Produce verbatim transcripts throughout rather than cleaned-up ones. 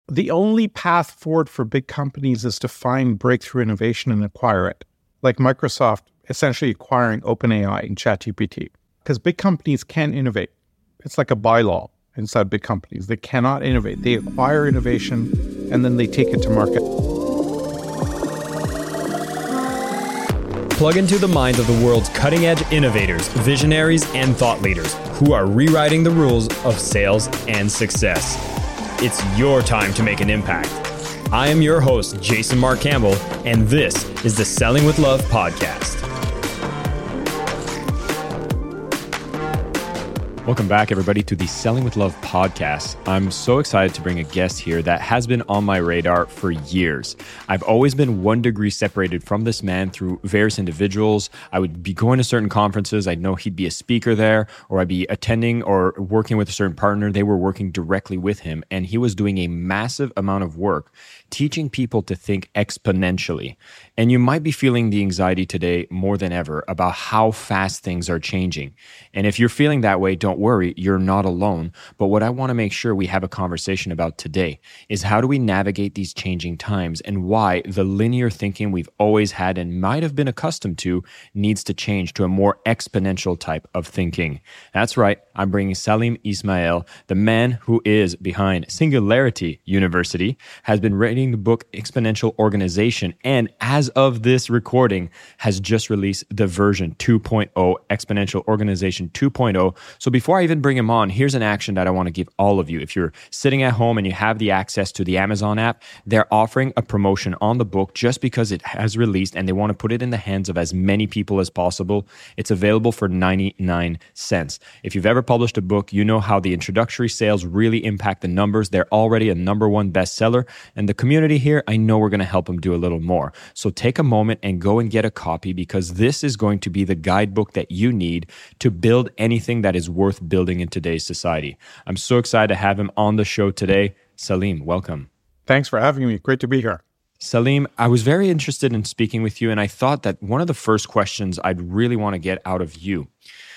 The only path forward for big companies is to find breakthrough innovation and acquire it, like Microsoft essentially acquiring OpenAI and ChatGPT, because big companies can't innovate. It's like a bylaw inside big companies. They cannot innovate. They acquire innovation and then they take it to market. Plug into the minds of the world's cutting-edge innovators, visionaries, and thought leaders who are rewriting the rules of sales and success. It's your time to make an impact. I am your host, Jason Mark Campbell, and this is the Selling with Love podcast. Welcome back, everybody, to the Selling with Love podcast. I'm so excited to bring a guest here that has been on my radar for years. I've always been one degree separated from this man through various individuals. I would be going to certain conferences. I'd know he'd be a speaker there, or I'd be attending or working with a certain partner. They were working directly with him, and he was doing a massive amount of work teaching people to think exponentially. And you might be feeling the anxiety today more than ever about how fast things are changing. And if you're feeling that way, don't worry, you're not alone. But what I want to make sure we have a conversation about today is how do we navigate these changing times and why the linear thinking we've always had and might have been accustomed to needs to change to a more exponential type of thinking. That's right, I'm bringing Salim Ismail, the man who is behind Singularity University, has been writing the book Exponential Organization, and as of this recording, has just released the version two point oh, Exponential Organization two point oh. So before I even bring him on, here's an action that I want to give all of you. If you're sitting at home and you have the access to the Amazon app, they're offering a promotion on the book just because it has released and they want to put it in the hands of as many people as possible. It's available for ninety-nine cents. If you've ever published a book, you know how the introductory sales really impact the numbers. They're already a number one bestseller, and the community here, I know we're going to help them do a little more. So take a moment and go and get a copy, because this is going to be the guidebook that you need to build anything that is worth building in today's society. I'm so excited to have him on the show today. Salim, welcome. Thanks for having me. Great to be here. Salim, I was very interested in speaking with you, and I thought that one of the first questions I'd really want to get out of you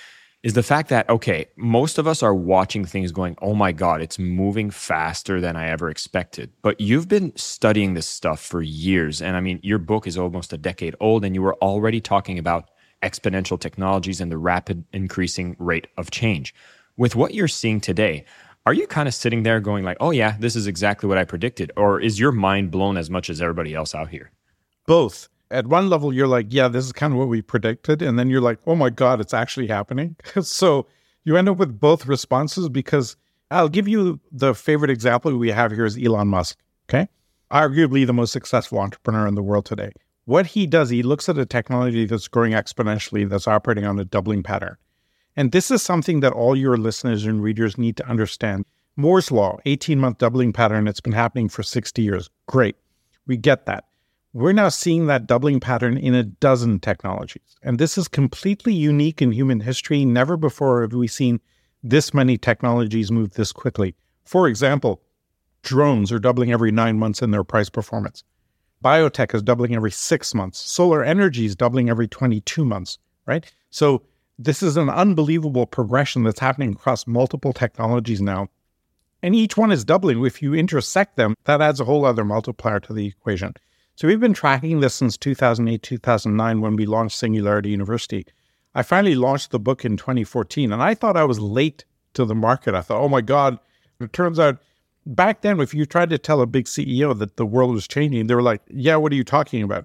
is the fact that, okay, most of us are watching things going, oh my God, it's moving faster than I ever expected. But you've been studying this stuff for years. And I mean, your book is almost a decade old, and you were already talking about exponential technologies and the rapid increasing rate of change. With what you're seeing today, are you kind of sitting there going like, oh yeah, this is exactly what I predicted? Or is your mind blown as much as everybody else out here? Both. At one level, you're like, yeah, this is kind of what we predicted. And then you're like, oh my God, it's actually happening. So you end up with both responses, because I'll give you the favorite example we have here is Elon Musk, okay? Arguably the most successful entrepreneur in the world today. What he does, he looks at a technology that's growing exponentially, that's operating on a doubling pattern. And this is something that all your listeners and readers need to understand. Moore's Law, eighteen-month doubling pattern, it's been happening for sixty years. Great. We get that. We're now seeing that doubling pattern in a dozen technologies. And this is completely unique in human history. Never before have we seen this many technologies move this quickly. For example, drones are doubling every nine months in their price performance. Biotech is doubling every six months. Solar energy is doubling every twenty-two months, right? So this is an unbelievable progression that's happening across multiple technologies now. And each one is doubling. If you intersect them, that adds a whole other multiplier to the equation. So we've been tracking this since two thousand eight, two thousand nine, when we launched Singularity University. I finally launched the book in twenty fourteen, and I thought I was late to the market. I thought, oh my God. It turns out back then, if you tried to tell a big C E O that the world was changing, they were like, yeah, what are you talking about?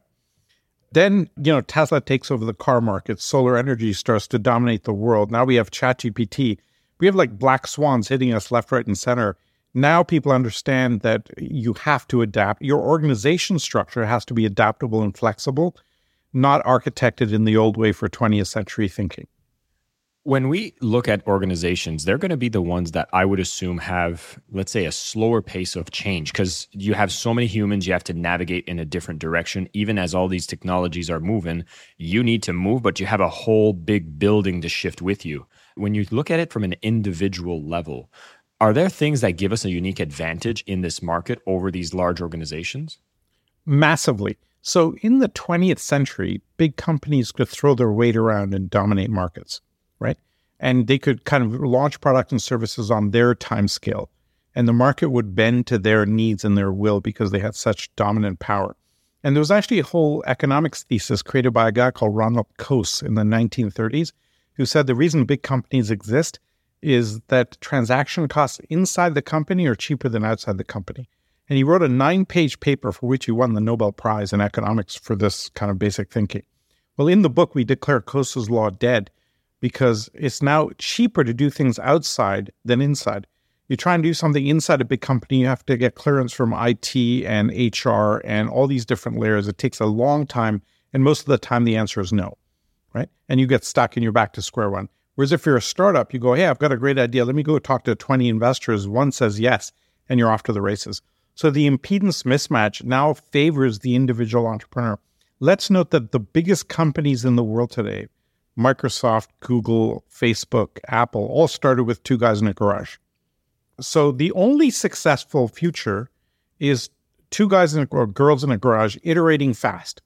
Then, you know, Tesla takes over the car market. Solar energy starts to dominate the world. Now we have ChatGPT. We have like black swans hitting us left, right, and center. Now people understand that you have to adapt. Your organization structure has to be adaptable and flexible, not architected in the old way for twentieth century thinking. When we look at organizations, they're going to be the ones that I would assume have, let's say, a slower pace of change, because you have so many humans, you have to navigate in a different direction. Even as all these technologies are moving, you need to move, but you have a whole big building to shift with you. When you look at it from an individual level, are there things that give us a unique advantage in this market over these large organizations? Massively. So in the twentieth century, big companies could throw their weight around and dominate markets, right? And they could kind of launch products and services on their time scale. and the market would bend to their needs and their will because they had such dominant power. And there was actually a whole economics thesis created by a guy called Ronald Coase in the nineteen thirties, who said the reason big companies exist is that transaction costs inside the company are cheaper than outside the company. And he wrote a nine-page paper for which he won the Nobel Prize in economics for this kind of basic thinking. Well, in the book, we declare Coase's law dead because it's now cheaper to do things outside than inside. You try and do something inside a big company, you have to get clearance from I T and H R and all these different layers. It takes a long time, and most of the time the answer is no, right? And you get stuck and you're back to square one. Whereas if you're a startup, you go, hey, I've got a great idea. Let me go talk to twenty investors. One says yes, and you're off to the races. So the impedance mismatch now favors the individual entrepreneur. Let's note that the biggest companies in the world today, Microsoft, Google, Facebook, Apple, all started with two guys in a garage. So the only successful future is two guys in a, or girls in a garage iterating fast.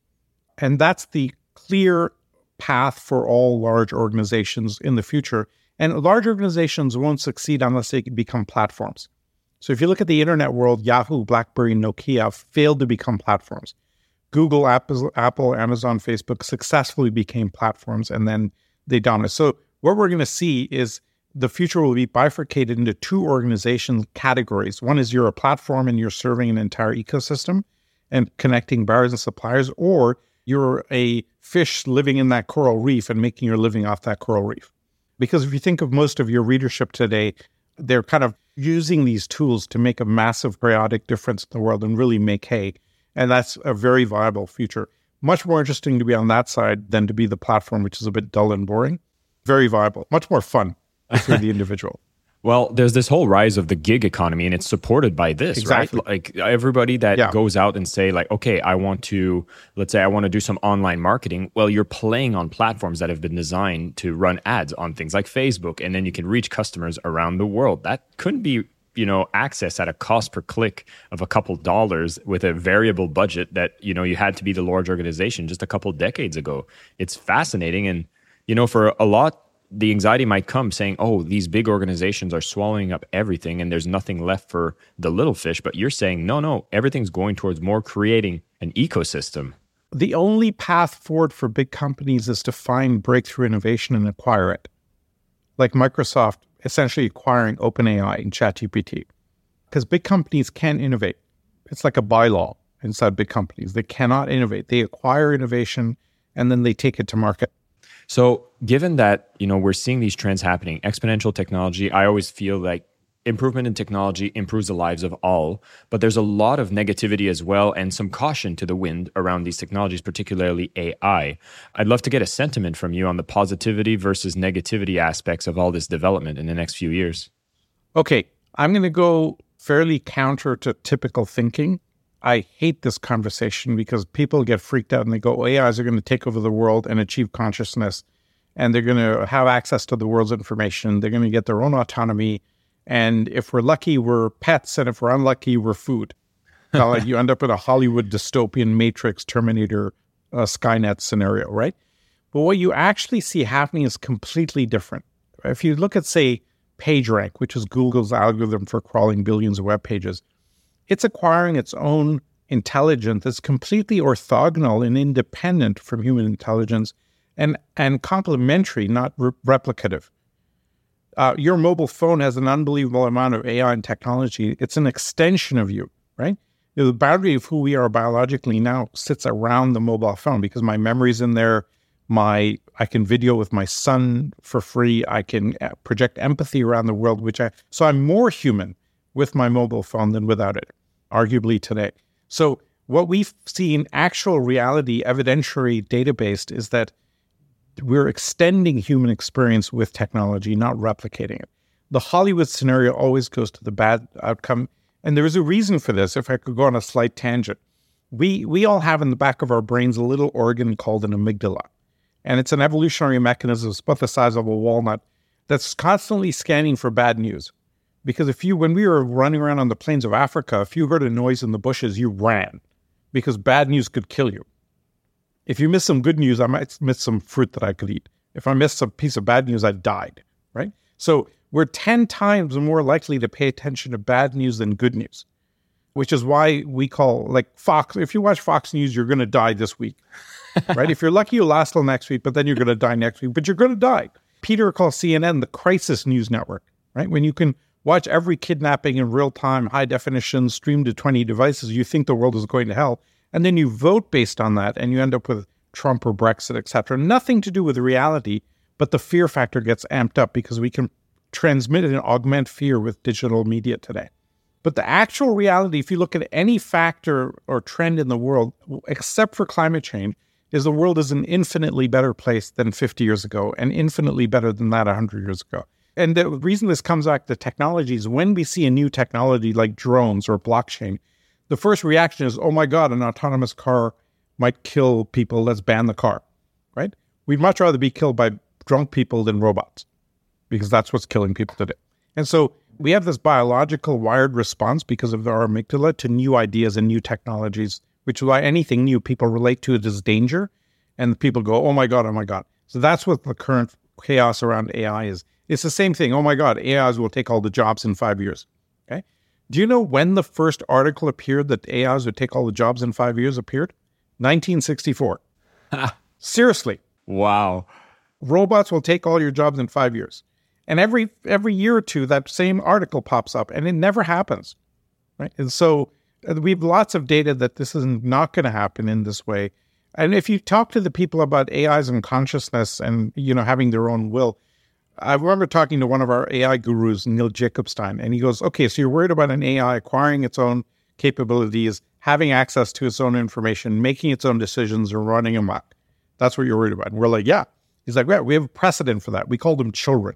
And that's the clear path for all large organizations in the future. And large organizations won't succeed unless they become platforms. So if you look at the internet world, Yahoo, BlackBerry, Nokia failed to become platforms. Google, Apple, Apple, Amazon, Facebook successfully became platforms, and then they dominated. So what we're going to see is the future will be bifurcated into two organization categories. One is you're a platform and you're serving an entire ecosystem and connecting buyers and suppliers, or you're a fish living in that coral reef and making your living off that coral reef. Because if you think of most of your readership today, they're kind of using these tools to make a massive periodic difference in the world and really make hay. And that's a very viable future. Much more interesting to be on that side than to be the platform, which is a bit dull and boring. Very viable. Much more fun if you're the individual. Well, there's this whole rise of the gig economy, and it's supported by this, exactly. right? Like everybody that yeah. goes out and say like, okay, I want to, let's say I want to do some online marketing. Well, you're playing on platforms that have been designed to run ads on things like Facebook, and then you can reach customers around the world. That couldn't be, you know, access at a cost per click of a couple dollars with a variable budget that, you know, you had to be the large organization just a couple decades ago. It's fascinating. And, you know, for a lot, the anxiety might come saying, oh, these big organizations are swallowing up everything and there's nothing left for the little fish. But you're saying, no, no, everything's going towards more creating an ecosystem. The only path forward for big companies is to find breakthrough innovation and acquire it. Like Microsoft essentially acquiring OpenAI and ChatGPT. Because big companies can't innovate. It's like a bylaw inside big companies. They cannot innovate. They acquire innovation and then they take it to market. So given that, you know, we're seeing these trends happening, exponential technology, I always feel like improvement in technology improves the lives of all, but there's a lot of negativity as well and some caution to the wind around these technologies, particularly A I. I'd love to get a sentiment from you on the positivity versus negativity aspects of all this development in the next few years. Okay, I'm going to go fairly counter to typical thinking. I hate this conversation because people get freaked out and they go, A Is are going to take over the world and achieve consciousness, and they're going to have access to the world's information. They're going to get their own autonomy. And if we're lucky, we're pets. And if we're unlucky, we're food. Like you end up in a Hollywood dystopian Matrix, Terminator, uh, Skynet scenario, right? But what you actually see happening is completely different. If you look at, say, PageRank, which is Google's algorithm for crawling billions of web pages, it's acquiring its own intelligence that's completely orthogonal and independent from human intelligence and, and complementary, not re- replicative. Uh, your mobile phone has an unbelievable amount of A I and technology. It's an extension of you, right? You know, the boundary of who we are biologically now sits around the mobile phone because my memory's in there. My I can video with my son for free. I can project empathy around the world, which I so I'm more human with my mobile phone than without it, arguably today. So what we've seen, actual reality, evidentiary data-based, is that we're extending human experience with technology, not replicating it. The Hollywood scenario always goes to the bad outcome. And there is a reason for this, if I could go on a slight tangent. We we all have in the back of our brains a little organ called an amygdala. And it's an evolutionary mechanism, it's about the size of a walnut, that's constantly scanning for bad news. Because if you, when we were running around on the plains of Africa, if you heard a noise in the bushes, you ran because bad news could kill you. If you miss some good news, I might miss some fruit that I could eat. If I missed some piece of bad news, I died, right? So we're ten times more likely to pay attention to bad news than good news, which is why we call, like Fox, if you watch Fox News, you're going to die this week, right? If you're lucky, you'll last till next week, but then you're going to die next week, but you're going to die. Peter calls C N N the crisis news network, right? When you can watch every kidnapping in real time, high definition, streamed to twenty devices, you think the world is going to hell. And then you vote based on that, and you end up with Trump or Brexit, et cetera. Nothing to do with reality, but the fear factor gets amped up because we can transmit and augment fear with digital media today. But the actual reality, if you look at any factor or trend in the world, except for climate change, is the world is an infinitely better place than fifty years ago, and infinitely better than that one hundred years ago. And the reason this comes back to technology is when we see a new technology like drones or blockchain, the first reaction is, oh my God, an autonomous car might kill people, let's ban the car, right? We'd much rather be killed by drunk people than robots, because that's what's killing people today. And so we have this biological wired response because of our amygdala to new ideas and new technologies, which is why anything new people relate to it as danger, and people go, oh my God, oh my God. So that's what the current chaos around A I is. It's the same thing. Oh my God, A Is will take all the jobs in five years. Okay. Do you know when the first article appeared that A Is would take all the jobs in five years appeared? nineteen sixty-four. Seriously. Wow. Robots will take all your jobs in five years. And every every year or two, that same article pops up, and it never happens. Right. And so we have lots of data that this is not going to happen in this way. And if you talk to the people about A Is and consciousness and, you know, having their own will, I remember talking to one of our A I gurus, Neil Jacobstein, and he goes, okay, so you're worried about an A I acquiring its own capabilities, having access to its own information, making its own decisions, or running amok. That's what you're worried about. And we're like, yeah. He's like, yeah, we have a precedent for that. We call them children.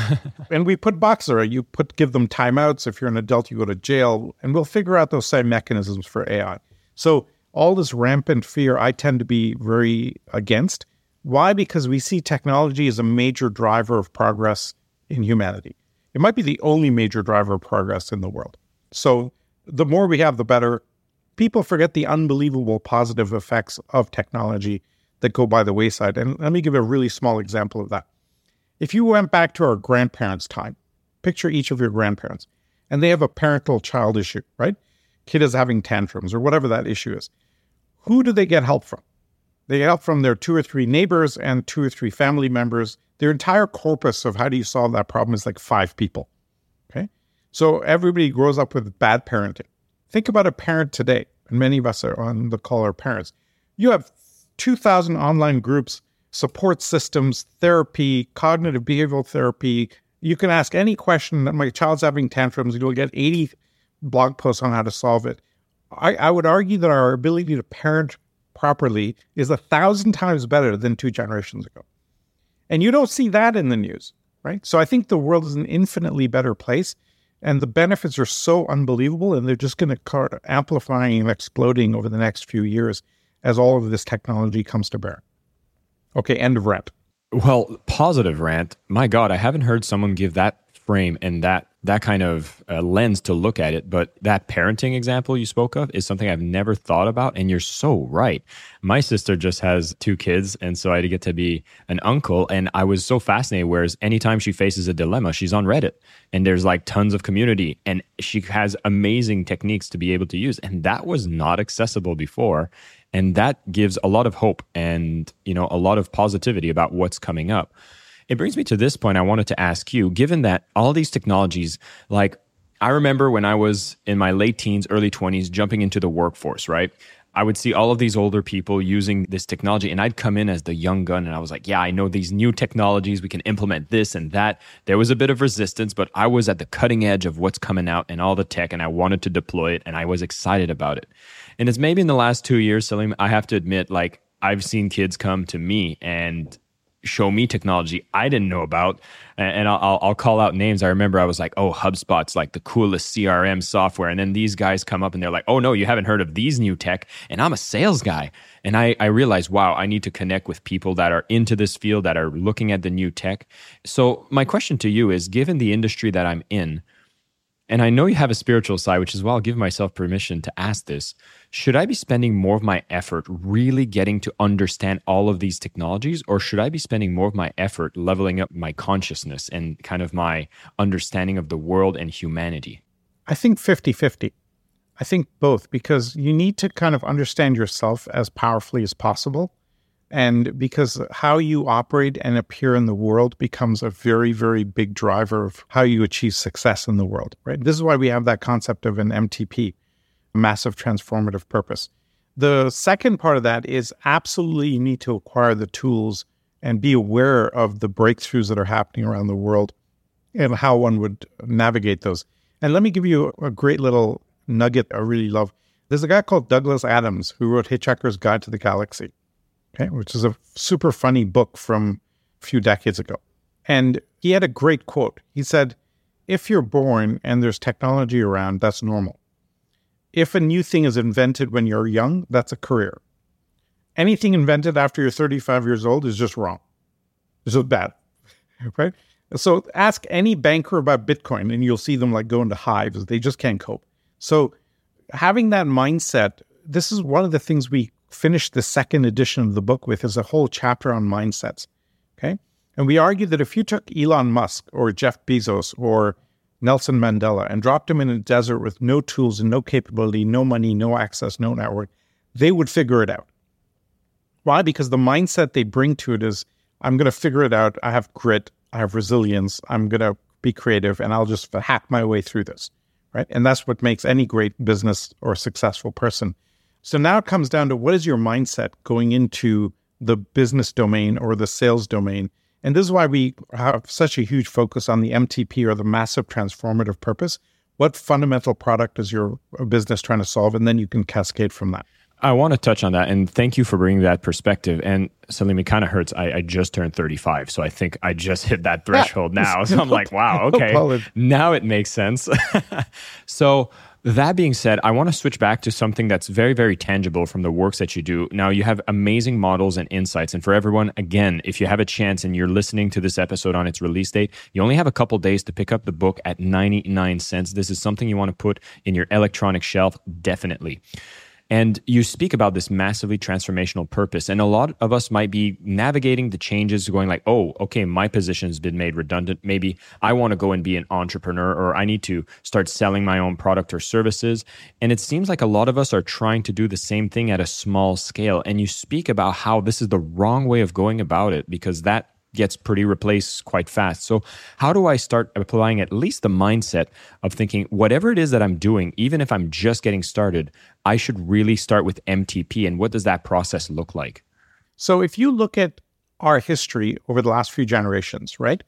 And we put boxes around. You put give them timeouts. If you're an adult, you go to jail. And we'll figure out those same mechanisms for A I. So all this rampant fear, I tend to be very against. Why? Because we see technology as a major driver of progress in humanity. It might be the only major driver of progress in the world. So the more we have, the better. People forget the unbelievable positive effects of technology that go by the wayside. And let me give a really small example of that. If you went back to our grandparents' time, picture each of your grandparents, and they have a parental-child issue, right? Kid is having tantrums or whatever that issue is. Who do they get help from? They get help from their two or three neighbors and two or three family members. Their entire corpus of how do you solve that problem is like five people, okay? So everybody grows up with bad parenting. Think about a parent today, and many of us are on the call are parents. You have two thousand online groups, support systems, therapy, cognitive behavioral therapy. You can ask any question that my child's having tantrums, you'll get eighty blog posts on how to solve it. I, I would argue that our ability to parent properly is a thousand times better than two generations ago. And you don't see that in the news, right? So I think the world is an infinitely better place, and the benefits are so unbelievable, and they're just going to start amplifying and exploding over the next few years as all of this technology comes to bear. Okay, end of rant. Well, positive rant. My God, I haven't heard someone give that frame and that that kind of uh, lens to look at it. But that parenting example you spoke of is something I've never thought about. And you're so right. My sister just has two kids. And so I get to be an uncle. And I was so fascinated, whereas anytime she faces a dilemma, she's on Reddit. And there's like tons of community. And she has amazing techniques to be able to use. And that was not accessible before. And that gives a lot of hope and, you know, a lot of positivity about what's coming up. It brings me to this point I wanted to ask you, given that all these technologies, like I remember when I was in my late teens, early twenties, jumping into the workforce, right? I would see all of these older people using this technology, and I'd come in as the young gun, and I was like, yeah, I know these new technologies, we can implement this and that. There was a bit of resistance, but I was at the cutting edge of what's coming out and all the tech, and I wanted to deploy it, and I was excited about it. And it's maybe in the last two years, Salim, I have to admit, like, I've seen kids come to me and show me technology I didn't know about. And I'll, I'll call out names. I remember I was like, oh, HubSpot's like the coolest C R M software. And then these guys come up and they're like, oh, no, you haven't heard of these new tech. And I'm a sales guy. And I, I realized, wow, I need to connect with people that are into this field, that are looking at the new tech. So my question to you is, given the industry that I'm in, And I know you have a spiritual side, which is why I'll give myself permission to ask this. Should I be spending more of my effort really getting to understand all of these technologies, or should I be spending more of my effort leveling up my consciousness and kind of my understanding of the world and humanity? I think fifty-fifty. I think both, because you need to kind of understand yourself as powerfully as possible. And because how you operate and appear in the world becomes a very, very big driver of how you achieve success in the world, right? This is why we have that concept of an M T P, massive transformative purpose. The second part of that is absolutely you need to acquire the tools and be aware of the breakthroughs that are happening around the world and how one would navigate those. And let me give you a great little nugget I really love. There's a guy called Douglas Adams who wrote Hitchhiker's Guide to the Galaxy. Okay, which is a super funny book from a few decades ago. And he had a great quote. He said, if you're born and there's technology around, that's normal. If a new thing is invented when you're young, that's a career. Anything invented after you're thirty-five years old is just wrong. It's just bad, right? So ask any banker about Bitcoin and you'll see them like go into hives. They just can't cope. So having that mindset, this is one of the things we finished the second edition of the book with, is a whole chapter on mindsets, okay? And we argue that if you took Elon Musk or Jeff Bezos or Nelson Mandela and dropped them in a desert with no tools and no capability, no money, no access, no network, they would figure it out. Why? Because the mindset they bring to it is, I'm going to figure it out. I have grit. I have resilience. I'm going to be creative and I'll just hack my way through this, right? And that's what makes any great business or successful person. So now it comes down to what is your mindset going into the business domain or the sales domain. And this is why we have such a huge focus on the M T P, or the massive transformative purpose. What fundamental product is your business trying to solve? And then you can cascade from that. I want to touch on that, and thank you for bringing that perspective. And Salim, it kind of hurts. I, I just turned thirty-five, so I think I just hit that threshold now. So I'm like, wow, okay, now it makes sense. So that being said, I want to switch back to something that's very, very tangible from the works that you do. Now, you have amazing models and insights. And for everyone, again, if you have a chance and you're listening to this episode on its release date, you only have a couple days to pick up the book at ninety-nine cents. This is something you want to put in your electronic shelf, definitely. And you speak about this massively transformational purpose. And a lot of us might be navigating the changes going like, oh, okay, my position has been made redundant. Maybe I want to go and be an entrepreneur, or I need to start selling my own product or services. And it seems like a lot of us are trying to do the same thing at a small scale. And you speak about how this is the wrong way of going about it, because that gets pretty replaced quite fast. So how do I start applying at least the mindset of thinking, whatever it is that I'm doing, even if I'm just getting started, I should really start with M T P? And what does that process look like? So if you look at our history over the last few generations, right?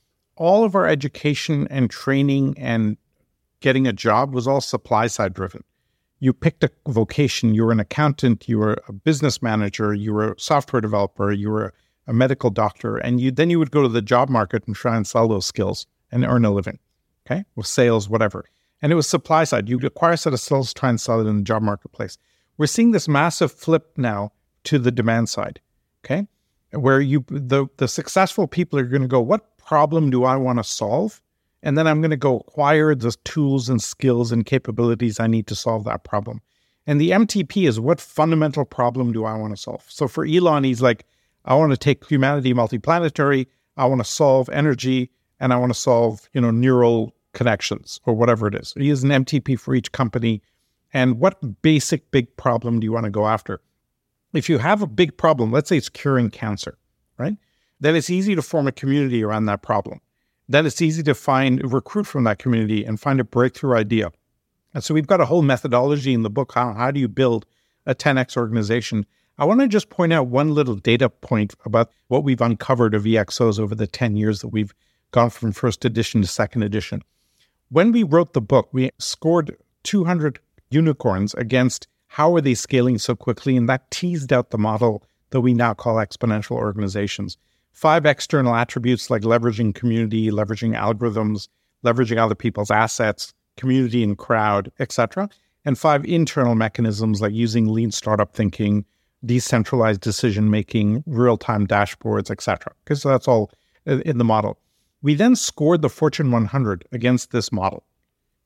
All of our education and training and getting a job was all supply side driven. You picked a vocation, you were an accountant, you were a business manager, you were a software developer, you were a medical doctor, and you then you would go to the job market and try and sell those skills and earn a living, okay, with sales, whatever. And it was supply side. You'd acquire a set of skills, try and sell it in the job marketplace. We're seeing this massive flip now to the demand side, okay, where you the the successful people are going to go, what problem do I want to solve? And then I'm going to go acquire the tools and skills and capabilities I need to solve that problem. And the M T P is, what fundamental problem do I want to solve? So for Elon, he's like, I want to take humanity multiplanetary, I want to solve energy, and I want to solve, you know, neural connections or whatever it is. He has an M T P for each company. And what basic big problem do you want to go after? If you have a big problem, let's say it's curing cancer, right? Then it's easy to form a community around that problem. Then it's easy to find, recruit from that community and find a breakthrough idea. And so we've got a whole methodology in the book. How, how do you build a ten X organization? I want to just point out one little data point about what we've uncovered of E X Os over the ten years that we've gone from first edition to second edition. When we wrote the book, we scored two hundred unicorns against how are they scaling so quickly, and that teased out the model that we now call exponential organizations. Five external attributes like leveraging community, leveraging algorithms, leveraging other people's assets, community and crowd, et cetera. And five internal mechanisms like using lean startup thinking, decentralized decision-making, real-time dashboards, et cetera. Because that's all in the model. We then scored the Fortune one hundred against this model.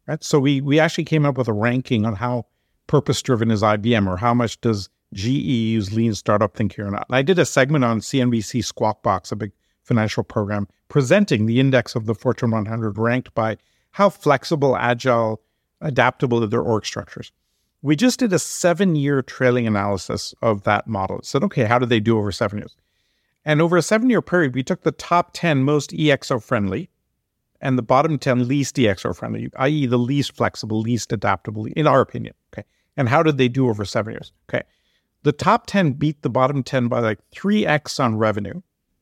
right? So we we actually came up with a ranking on how purpose-driven is I B M, or how much does G E use lean startup thinking or not. And I did a segment on C N B C Squawk Box, a big financial program, presenting the index of the Fortune one hundred ranked by how flexible, agile, adaptable are their org structures. We just did a seven-year trailing analysis of that model. Said, okay, how did they do over seven years? And over a seven-year period, we took the top ten most E X O-friendly and the bottom ten least E X O-friendly, that is the least flexible, least adaptable, in our opinion. Okay. And how did they do over seven years? Okay. The top ten beat the bottom ten by like three x on revenue,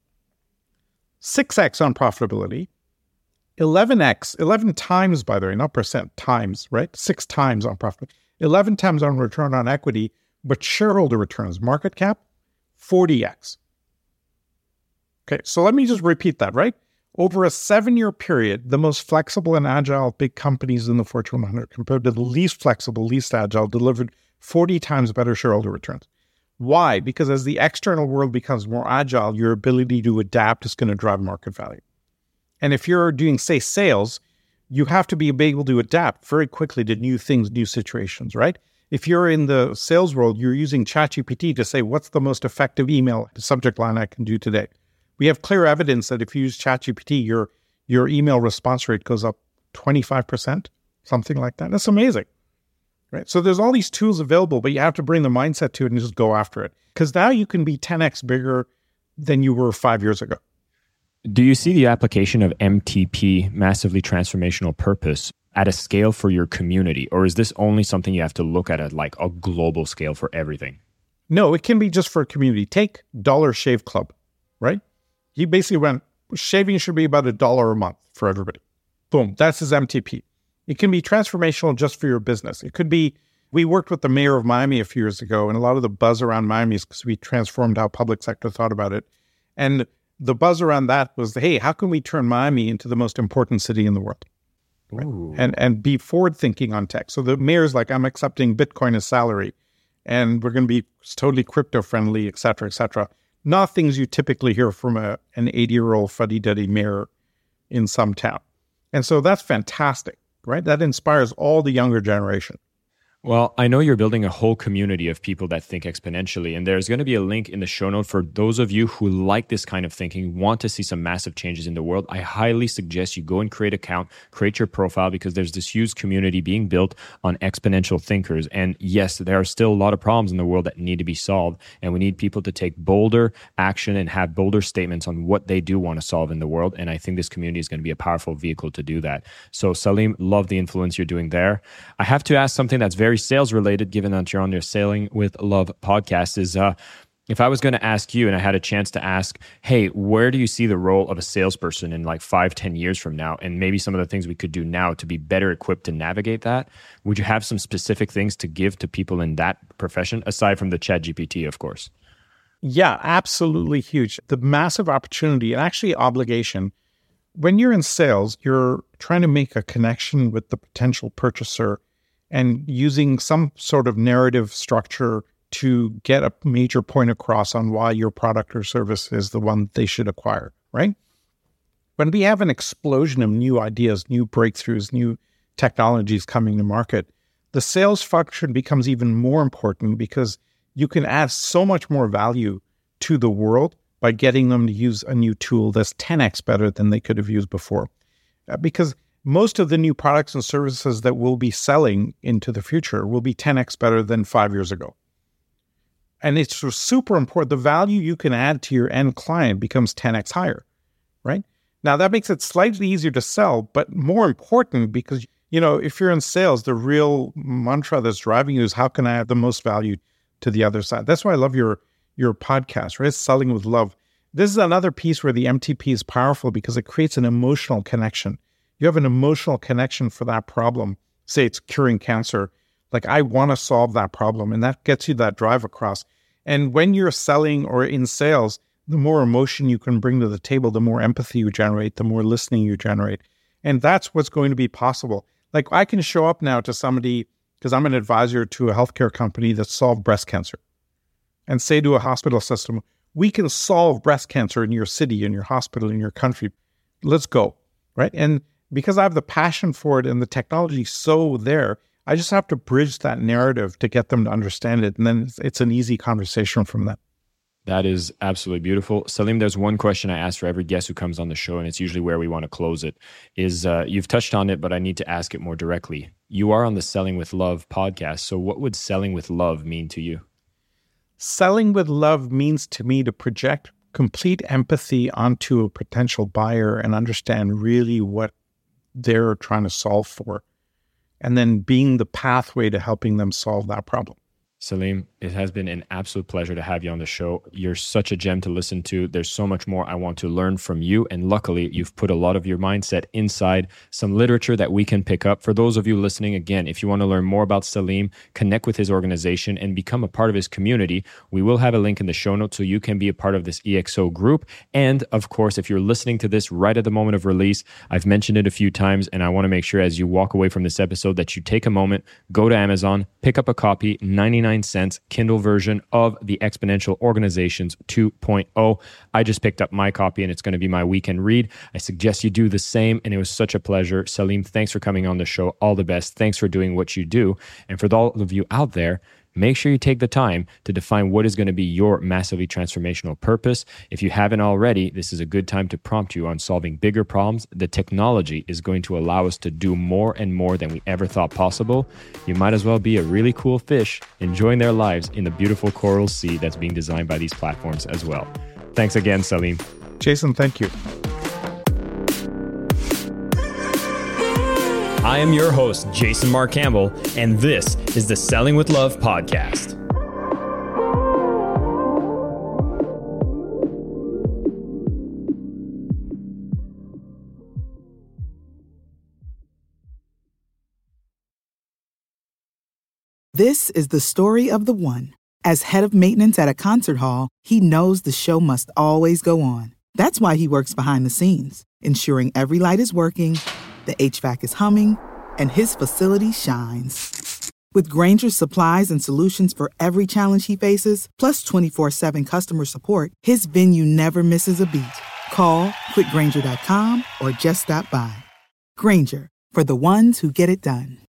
six x on profitability, eleven x, eleven times, by the way, not percent, times, right? Six times on profit, eleven times on return on equity, but shareholder returns, market cap, forty x. Okay, so let me just repeat that, right? Over a seven-year period, the most flexible and agile big companies in the Fortune one hundred compared to the least flexible, least agile delivered forty times better shareholder returns. Why? Because as the external world becomes more agile, your ability to adapt is going to drive market value. And if you're doing, say, sales, you have to be able to adapt very quickly to new things, new situations, right? If you're in the sales world, you're using ChatGPT to say, what's the most effective email subject line I can do today? We have clear evidence that if you use ChatGPT, your your email response rate goes up twenty-five percent, something like that. That's amazing, right? So there's all these tools available, but you have to bring the mindset to it and just go after it. Because now you can be ten x bigger than you were five years ago. Do you see the application of M T P, massively transformational purpose, at a scale for your community? Or is this only something you have to look at at like a global scale for everything? No, it can be just for a community. Take Dollar Shave Club, right? He basically went, shaving should be about a dollar a month for everybody. Boom, that's his M T P. It can be transformational just for your business. It could be, we worked with the mayor of Miami a few years ago, and a lot of the buzz around Miami is because we transformed how public sector thought about it. And the buzz around that was, hey, how can we turn Miami into the most important city in the world? Right? And and be forward-thinking on tech. So the mayor's like, I'm accepting Bitcoin as salary, and we're going to be totally crypto-friendly, et cetera, et cetera. Not things you typically hear from a, an eighty-year-old fuddy-duddy mayor in some town. And so that's fantastic, right? That inspires all the younger generation. Well, I know you're building a whole community of people that think exponentially, and there's going to be a link in the show note for those of you who like this kind of thinking, want to see some massive changes in the world. I highly suggest you go and create an account, create your profile, because there's this huge community being built on exponential thinkers. And yes, there are still a lot of problems in the world that need to be solved, and we need people to take bolder action and have bolder statements on what they do want to solve in the world. And I think this community is going to be a powerful vehicle to do that. So Salim, love the influence you're doing there. I have to ask something that's very sales related, given that you're on your Sailing with Love podcast, is uh, if I was going to ask you and I had a chance to ask, hey, where do you see the role of a salesperson in like five, ten years from now? And maybe some of the things we could do now to be better equipped to navigate that. Would you have some specific things to give to people in that profession, aside from the ChatGPT, of course? Yeah, absolutely huge. The massive opportunity and actually obligation. When you're in sales, you're trying to make a connection with the potential purchaser and using some sort of narrative structure to get a major point across on why your product or service is the one they should acquire, right? When we have an explosion of new ideas, new breakthroughs, new technologies coming to market, the sales function becomes even more important because you can add so much more value to the world by getting them to use a new tool that's ten x better than they could have used before. Uh, because most of the new products and services that we'll be selling into the future will be ten x better than five years ago. And it's super important. The value you can add to your end client becomes ten x higher, right? Now, that makes it slightly easier to sell, but more important because, you know, if you're in sales, the real mantra that's driving you is how can I add the most value to the other side? That's why I love your, your podcast, right? It's Selling with Love. This is another piece where the M T P is powerful because it creates an emotional connection. You have an emotional connection for that problem. Say it's curing cancer. Like, I want to solve that problem. And that gets you that drive across. And when you're selling or in sales, the more emotion you can bring to the table, the more empathy you generate, the more listening you generate. And that's what's going to be possible. Like, I can show up now to somebody, because I'm an advisor to a healthcare company that solved breast cancer, and say to a hospital system, we can solve breast cancer in your city, in your hospital, in your country. Let's go, right? And because I have the passion for it and the technology so there, I just have to bridge that narrative to get them to understand it. And then it's, it's an easy conversation from that. That is absolutely beautiful. Salim, there's one question I ask for every guest who comes on the show, and it's usually where we want to close it, is uh, you've touched on it, but I need to ask it more directly. You are on the Selling with Love podcast. So what would selling with love mean to you? Selling with love means to me to project complete empathy onto a potential buyer and understand really what they're trying to solve for, and then being the pathway to helping them solve that problem. Salim, it has been an absolute pleasure to have you on the show. You're such a gem to listen to. There's so much more I want to learn from you. And luckily, you've put a lot of your mindset inside some literature that we can pick up. For those of you listening, again, if you want to learn more about Salim, connect with his organization and become a part of his community, we will have a link in the show notes so you can be a part of this E X O group. And of course, if you're listening to this right at the moment of release, I've mentioned it a few times, and I want to make sure as you walk away from this episode that you take a moment, go to Amazon, pick up a copy, ninety-nine cents, Kindle version of the Exponential Organizations two point oh. I just picked up my copy and it's going to be my weekend read. I suggest you do the same, and it was such a pleasure. Salim, thanks for coming on the show. All the best. Thanks for doing what you do. And for all of you out there, make sure you take the time to define what is going to be your massively transformational purpose. If you haven't already, this is a good time to prompt you on solving bigger problems. The technology is going to allow us to do more and more than we ever thought possible. You might as well be a really cool fish enjoying their lives in the beautiful coral sea that's being designed by these platforms as well. Thanks again, Salim. Jason, thank you. I am your host, Jason Mark Campbell, and this is the Selling with Love podcast. This is the story of the one. As head of maintenance at a concert hall, he knows the show must always go on. That's why he works behind the scenes, ensuring every light is working, the H V A C is humming, and his facility shines. With Grainger's supplies and solutions for every challenge he faces, plus twenty-four seven customer support, his venue never misses a beat. Call quick grainger dot com or just stop by. Grainger, for the ones who get it done.